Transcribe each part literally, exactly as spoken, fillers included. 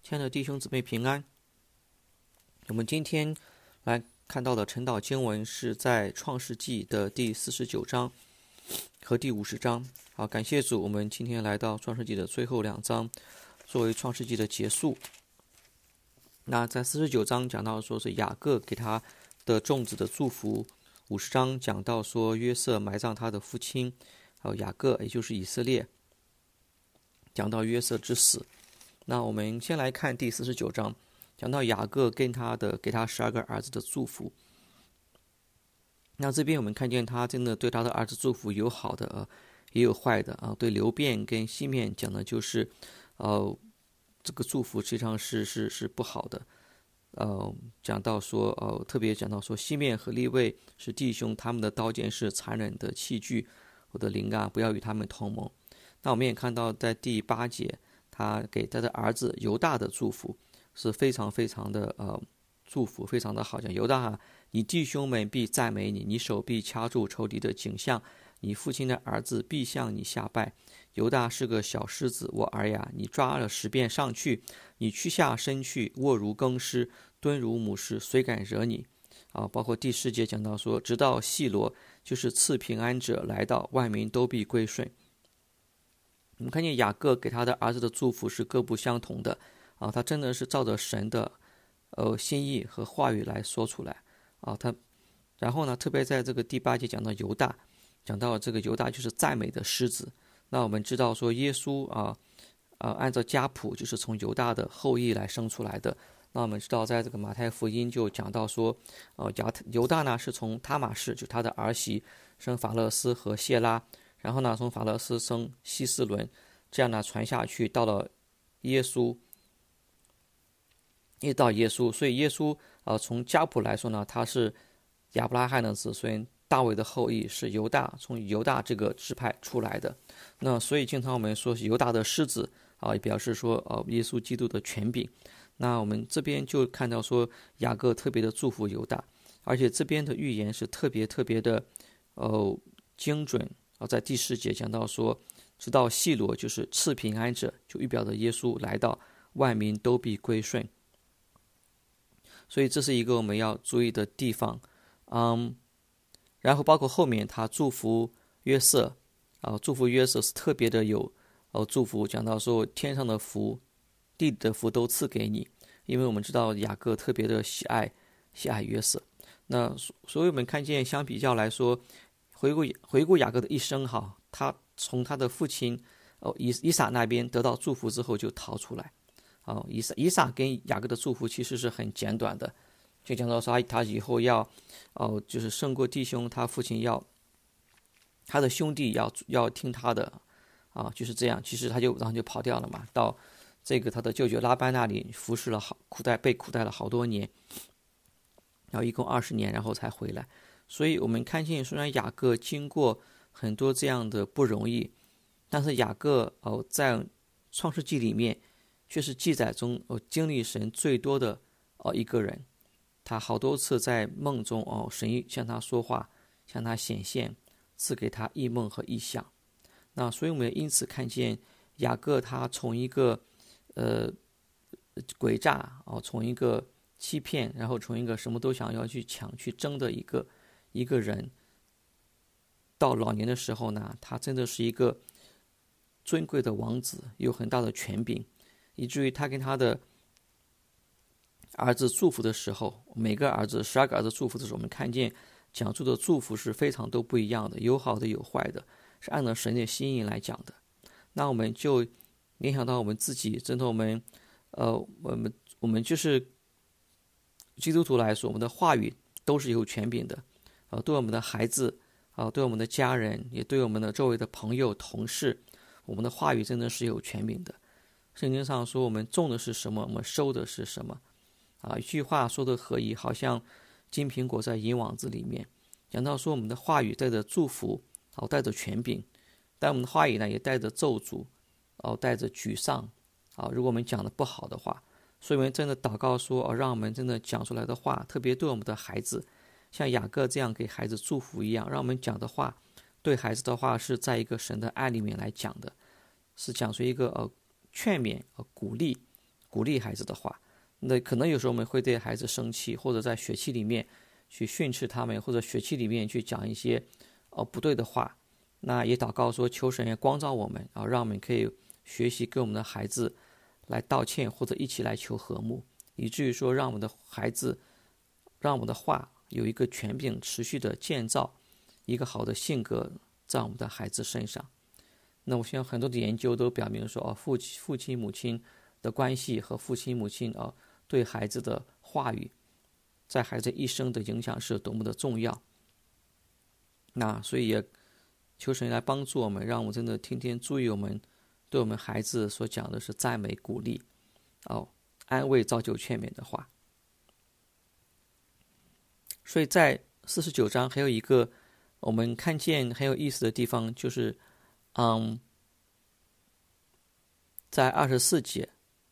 亲爱的弟兄姊妹平安。我们今天来看到的晨祷经文是在创世纪的第四十九章和第五十章。好，感谢主，我们今天来到创世纪的最后两章，作为创世纪的结束。那在四十九章讲到说是雅各给他的众子的祝福，五十章讲到说约瑟埋葬他的父亲，还有雅各也就是以色列，讲到约瑟之死。那我们先来看第四十九章，讲到雅各跟他的给他十二个儿子的祝福。那这边我们看见他真的对他的儿子祝福，有好的、呃、也有坏的啊。对流便跟西面讲的就是，呃，这个祝福实际上是是是不好的。呃，讲到说，呃，特别讲到说，西面和利未是弟兄，他们的刀剑是残忍的器具，我的灵啊，不要与他们同盟。那我们也看到在第八节，他给他的儿子犹大的祝福是非常非常的呃祝福，非常的好。讲犹大啊，你弟兄们必赞美你，你手必掐住仇敌的颈项，你父亲的儿子必向你下拜。犹大是个小狮子，我儿呀，你抓了十遍上去，你屈下身去，卧如更狮，蹲如母狮，谁敢惹你？啊，包括第四节讲到说，直到细罗，就是赐平安者来到，万民都必归顺。我们看见雅各给他的儿子的祝福是各不相同的啊，他真的是照着神的呃心意和话语来说出来啊。他然后呢，特别在这个第八节讲到犹大，讲到这个犹大就是赞美的狮子。那我们知道说耶稣啊啊按照家谱就是从犹大的后裔来生出来的。那我们知道在这个马太福音就讲到说，呃犹犹大呢是从他玛氏，就他的儿媳生法勒斯和谢拉。然后呢，从法勒斯生希斯伦，这样呢传下去，到了耶稣，一直到耶稣，所以耶稣呃从家谱来说呢，他是亚伯拉罕的子孙，大卫的后裔，是犹大，从犹大这个支派出来的。那所以经常我们说是犹大的狮子啊，也表示说呃耶稣基督的权柄。那我们这边就看到说雅各特别的祝福犹大，而且这边的预言是特别特别的呃精准。啊，在第四节讲到说，直到细罗，就是赐平安者，就预表着耶稣来到，万民都必归顺。所以这是一个我们要注意的地方。嗯，然后包括后面他祝福约瑟，啊，祝福约瑟是特别的有，哦，祝福讲到说天上的福、地的福都赐给你，因为我们知道雅各特别的喜爱喜爱约瑟。那所以我们看见相比较来说。回顾回顾雅各的一生哈，他从他的父亲哦以以撒那边得到祝福之后就逃出来，哦以撒以撒跟雅各的祝福其实是很简短的，就讲到说他以后要哦就是胜过弟兄，他父亲要他的兄弟要要听他的啊，就是这样。其实他就然后就跑掉了嘛，到这个他的舅舅拉班那里服侍了好苦待被苦待了好多年，然后一共二十年，然后才回来。所以我们看见，虽然雅各经过很多这样的不容易，但是雅各哦，在创世纪里面却是记载中哦经历神最多的哦一个人。他好多次在梦中哦，神向他说话，向他显现，赐给他异梦和异象。那所以我们也因此看见雅各他从一个呃诡诈哦，从一个欺骗，然后从一个什么都想要去抢去争的一个。一个人到老年的时候呢，他真的是一个尊贵的王子，有很大的权柄，以至于他跟他的儿子祝福的时候，每个儿子十二个儿子祝福的时候，我们看见讲述的祝福是非常都不一样的，有好的有坏的，是按照神的心意来讲的。那我们就联想到我们自己，真的我们呃我们我们就是基督徒来说，我们的话语都是有权柄的。啊，对我们的孩子，啊，对我们的家人，也对我们的周围的朋友、同事，我们的话语真的是有权柄的。圣经上说，我们种的是什么，我们收的是什么。啊，一句话说的合宜，好像金苹果在银网子里面。讲到说，我们的话语带着祝福，啊，带着权柄，但我们的话语呢，也带着咒诅，啊，带着沮丧。啊，如果我们讲的不好的话，所以我们真的祷告说，啊，让我们真的讲出来的话，特别对我们的孩子。像雅各这样给孩子祝福一样，让我们讲的话，对孩子的话是在一个神的爱里面来讲的，是讲出一个呃劝勉、呃鼓励、 鼓励孩子的话。那可能有时候我们会对孩子生气，或者在学期里面去训斥他们，或者学期里面去讲一些呃不对的话。那也祷告说，求神也光照我们啊，让我们可以学习跟我们的孩子来道歉，或者一起来求和睦，以至于说让我们的孩子，让我们的话有一个权柄持续的建造一个好的性格在我们的孩子身上。那我相信很多的研究都表明说，哦，父亲父亲母亲的关系和父亲母亲啊对孩子的话语，在孩子一生的影响是多么的重要。那所以也求神来帮助我们，让我们真的天天注意我们对我们孩子所讲的是赞美、鼓励、哦安慰、造就、劝勉的话。所以在四十九章还有一个我们看见很有意思的地方，就是嗯，在二十四节，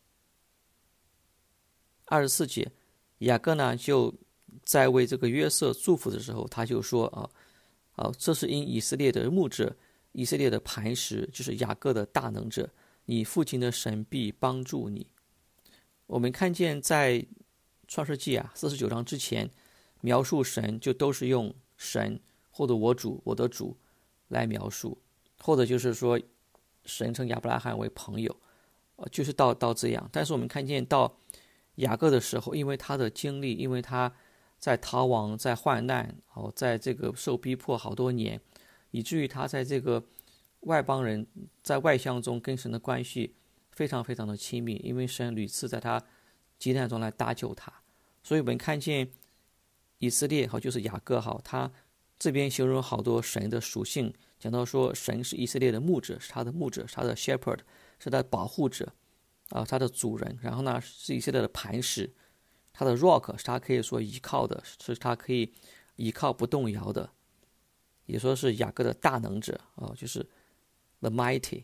二十四节，雅各呢就在为这个约瑟祝福的时候，他就说啊啊，这是因以色列的牧者，以色列的磐石，就是雅各的大能者，你父亲的神必帮助你。我们看见在创世纪啊四十九章之前，描述神就都是用神或者我主、我的主来描述，或者就是说神称亚伯拉罕为朋友，就是到到这样。但是我们看见到雅各的时候，因为他的经历，因为他在逃亡、在患难，哦，在这个受逼迫好多年，以至于他在这个外邦人在外乡中跟神的关系非常非常的亲密，因为神屡次在他急难中来搭救他。所以我们看见以色列好，就是雅各好，他这边形容好多神的属性，讲到说神是以色列的牧者，是他的牧者，是他的 shepherd， 是他的保护者啊，他的主人。然后呢，是以色列的磐石，他的 rock 是他可以说依靠的，是他可以依靠不动摇的，也说是雅各的大能者啊，就是 the mighty。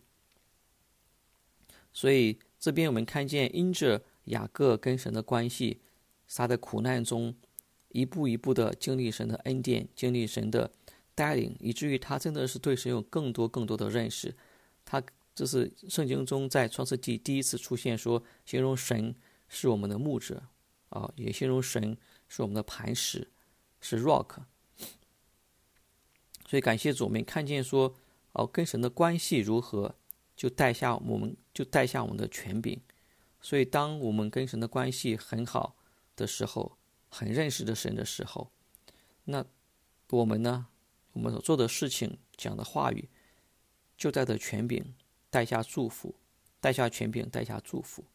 所以这边我们看见，因着雅各跟神的关系，他在苦难中一步一步的经历神的恩典，经历神的带领，以至于他真的是对神有更多更多的认识。他这是圣经中在创世纪第一次出现说，形容神是我们的牧者啊，也形容神是我们的磐石，是 rock。所以感谢主，我们看见说，哦，跟神的关系如何，就带下我们就带下我们的权柄。所以当我们跟神的关系很好的时候，很认识的神的时候，那我们呢，我们所做的事情、讲的话语，就带着权柄带下祝福，带下权柄带下祝福。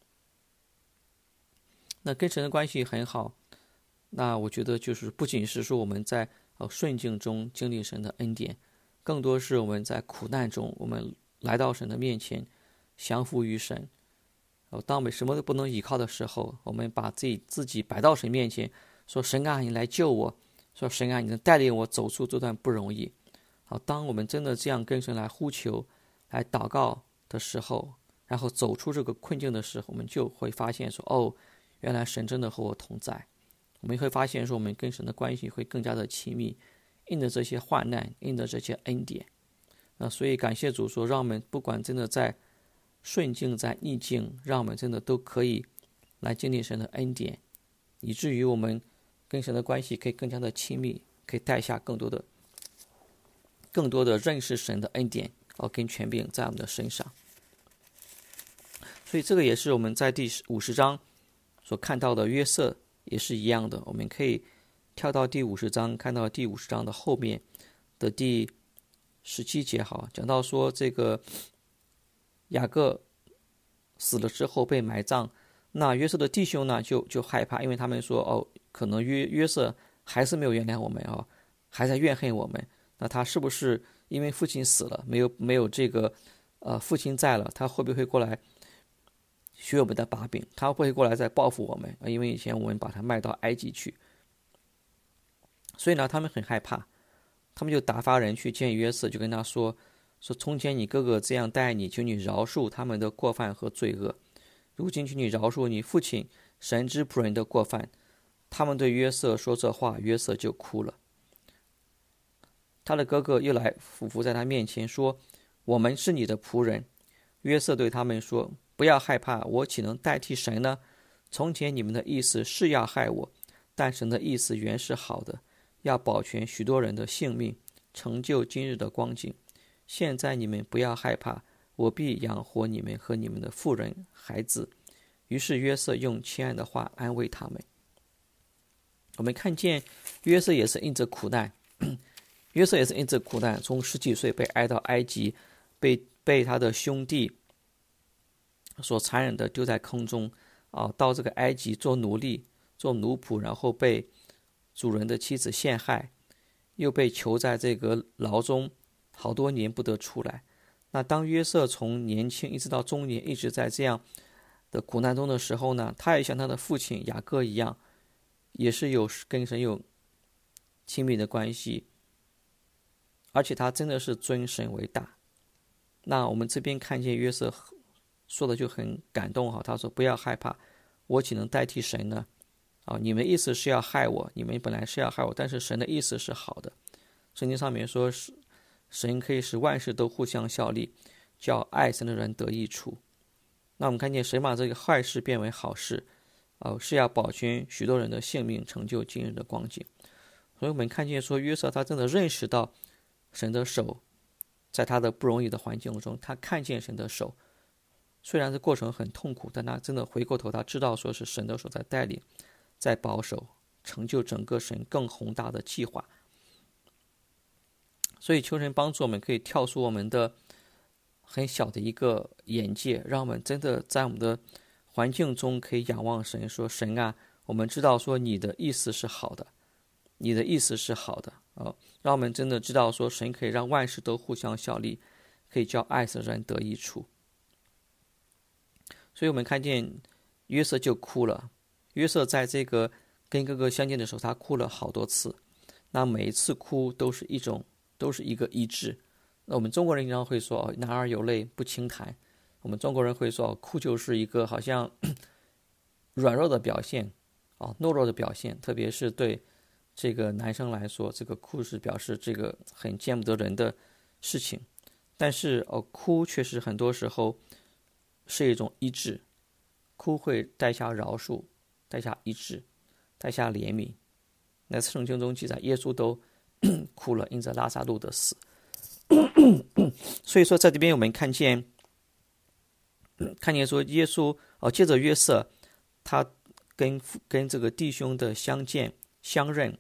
那跟神的关系很好，那我觉得就是不仅是说我们在呃顺境中经历神的恩典，更多是我们在苦难中，我们来到神的面前，降服于神。当我们什么都不能依靠的时候，我们把自己自己摆到神面前，说神啊，你来救我，说神啊，你能带领我走出这段不容易。好，当我们真的这样跟神来呼求、来祷告的时候，然后走出这个困境的时候，我们就会发现说，哦，原来神真的和我同在。我们会发现说，我们跟神的关系会更加的亲密，因着这些患难，因着这些恩典。那所以感谢主说，让我们不管真的在顺境在逆境，让我们真的都可以来经历神的恩典，以至于我们跟神的关系可以更加的亲密，可以带下更多的更多的认识神的恩典哦，跟权柄在我们的身上。所以这个也是我们在第五十章所看到的约瑟也是一样的。我们可以跳到第五十章，看到第五十章的后面的第十七节，好，讲到说这个雅各死了之后被埋葬，那约瑟的弟兄呢就就害怕，因为他们说哦，可能约约瑟还是没有原谅我们啊、哦，还在怨恨我们。那他是不是因为父亲死了，没有没有这个呃父亲在了，他会不会过来学我们的把柄？他会不会过来再报复我们？因为以前我们把他卖到埃及去，所以呢，他们很害怕，他们就打发人去见约瑟，就跟他说。说从前你哥哥这样待你，求你饶恕他们的过犯和罪恶，如今求你饶恕你父亲神之仆人的过犯。他们对约瑟说这话，约瑟就哭了。他的哥哥又来俯伏在他面前说，我们是你的仆人。约瑟对他们说， 不要害怕，我岂能代替神呢？从前你们的意思是要害我，但神的意思原是好的，要保全许多人的性命，成就今日的光景。现在你们不要害怕，我必养活你们和你们的妇人孩子。于是约瑟用亲爱的话安慰他们。我们看见约瑟也是因着苦难，约瑟也是因着苦难，从十几岁被挨到埃及，被被他的兄弟所残忍的丢在坑中啊，到这个埃及做奴隶、做奴仆，然后被主人的妻子陷害，又被囚在这个牢中好多年不得出来。那当约瑟从年轻一直到中年，一直在这样的苦难中的时候呢，他也像他的父亲雅各一样，也是有跟神有亲密的关系，而且他真的是尊神为大。那我们这边看见约瑟说的就很感动哈，他说不要害怕，我岂能代替神呢？啊，你们的意思是要害我，你们本来是要害我，但是神的意思是好的。圣经上面说是神可以使万事都互相效力，叫爱神的人得益处。那我们看见神把这个坏事变为好事，呃，是要保全许多人的性命，成就今日的光景。所以我们看见说约瑟他真的认识到神的手，在他的不容易的环境中，他看见神的手，虽然这过程很痛苦，但他真的回过头，他知道说是神的手在带领，在保守，成就整个神更宏大的计划。所以求神帮助我们，可以跳出我们的很小的一个眼界，让我们真的在我们的环境中可以仰望神，说神啊，我们知道说你的意思是好的，你的意思是好的啊，让我们真的知道说神可以让万事都互相效力，可以叫爱的人得益处。所以我们看见约瑟就哭了，约瑟在这个跟哥哥相见的时候，他哭了好多次，那每一次哭都是一种都是一个医治。那我们中国人经常会说男儿有泪不轻弹，我们中国人会说哭就是一个好像软弱的表现啊，懦弱的表现，特别是对这个男生来说，这个哭是表示这个很见不得人的事情。但是哦，哭确实很多时候是一种医治，哭会带下饶恕，带下医治，带下怜悯。那圣经中记载，耶稣都哭了，因着拉撒路的死。所以说在这边我们看见看见说耶稣哦，借着约瑟他跟跟这个弟兄的相见相认，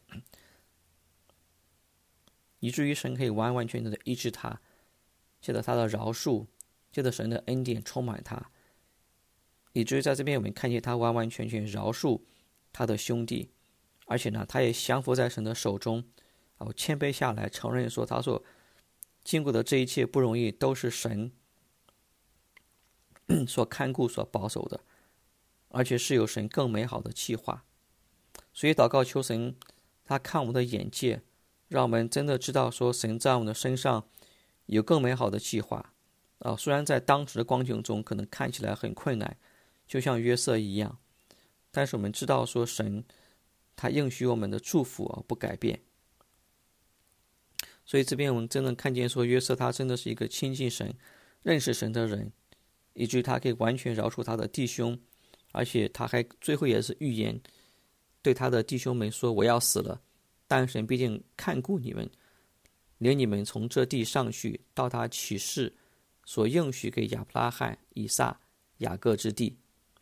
以至于神可以完完全全的医治他，借着他的饶恕，借着神的恩典充满他，以至于在这边我们看见他完完全全饶恕他的兄弟，而且呢他也降服在神的手中，哦，谦卑下来承认说他说经过的这一切不容易都是神所看顾所保守的，而且是有神更美好的计划。所以祷告求神他看我们的眼界，让我们真的知道说神在我们的身上有更美好的计划啊。虽然在当时的光景中可能看起来很困难，就像约瑟一样，但是我们知道说神他应许我们的祝福啊不改变。所以这边我们真的看见说约瑟他真的是一个亲近神认识神的人，以至于他可以完全饶恕他的弟兄，而且他还最后也是预言对他的弟兄们说，我要死了，但神必定看顾你们，领你们从这地上去，到他起誓所应许给亚伯拉罕、以撒、雅各之地。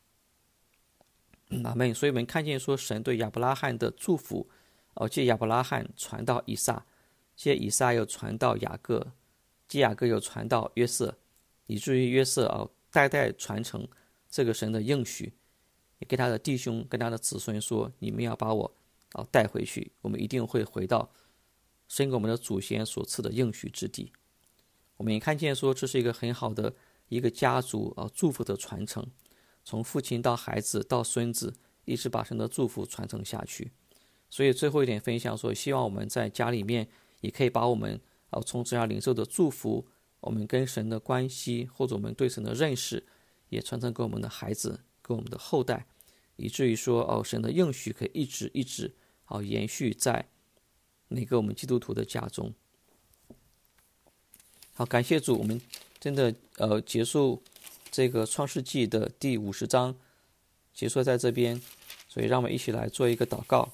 阿们。所以我们看见说神对亚伯拉罕的祝福，哦，借亚伯拉罕传到以撒，借以撒又传到雅各，借雅各又传到约瑟，以至于约瑟啊代代传承这个神的应许，也给他的弟兄跟他的子孙说，你们要把我啊带回去，我们一定会回到神给我们的祖先所赐的应许之地。我们也看见说这是一个很好的一个家族啊祝福的传承，从父亲到孩子到孙子，一直把神的祝福传承下去。所以最后一点分享说，希望我们在家里面也可以把我们啊从这样领受的祝福，我们跟神的关系，或者我们对神的认识，也传承给我们的孩子，给我们的后代，以至于说哦，神的应许可以一直一直啊延续在每个我们基督徒的家中。好，感谢主，我们真的呃结束这个创世纪的第五十章结束在这边，所以让我们一起来做一个祷告。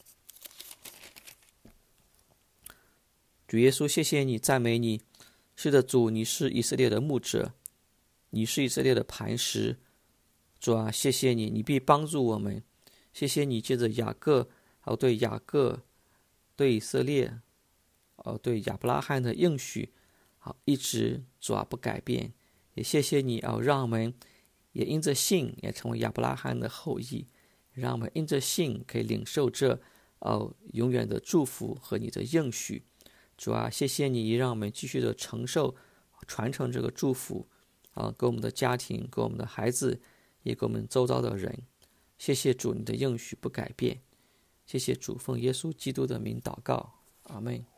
主耶稣，谢谢你，赞美你。是的，主，你是以色列的牧者，你是以色列的磐石。主啊，谢谢你，你必帮助我们。谢谢你借着雅各，好对雅各，对以色列，哦对亚伯拉罕的应许，好一直主啊不改变。也谢谢你哦，让我们也因着信也成为亚伯拉罕的后裔，让我们因着信可以领受这哦永远的祝福和你的应许。主啊，谢谢你，让我们继续的承受、传承这个祝福啊，给我们的家庭，给我们的孩子，也给我们周遭的人。谢谢主，你的应许不改变。谢谢主，奉耶稣基督的名祷告，阿们。